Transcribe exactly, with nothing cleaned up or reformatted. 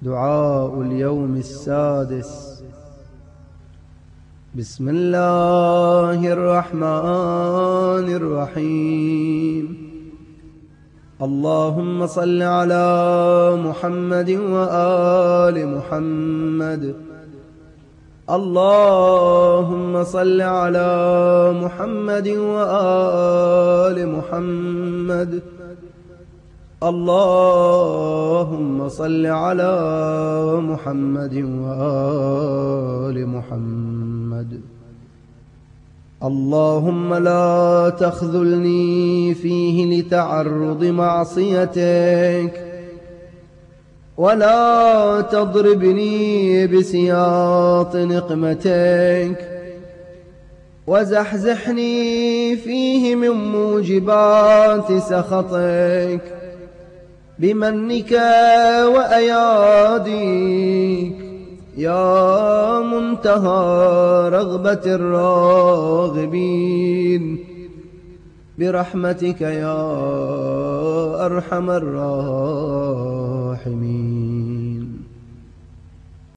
دعاء اليوم السادس. بسم الله الرحمن الرحيم. اللهم صل على محمد وآل محمد. اللهم صل على محمد وآل محمد. اللهم صل على محمد وآل محمد. اللهم لا تخذلني فيه لتعرض معصيتك، ولا تضربني بسياط نقمتك، وزحزحني فيه من موجبات سخطك بمنك وأياديك يا منتهى رغبة الراغبين، برحمتك يا أرحم الراحمين.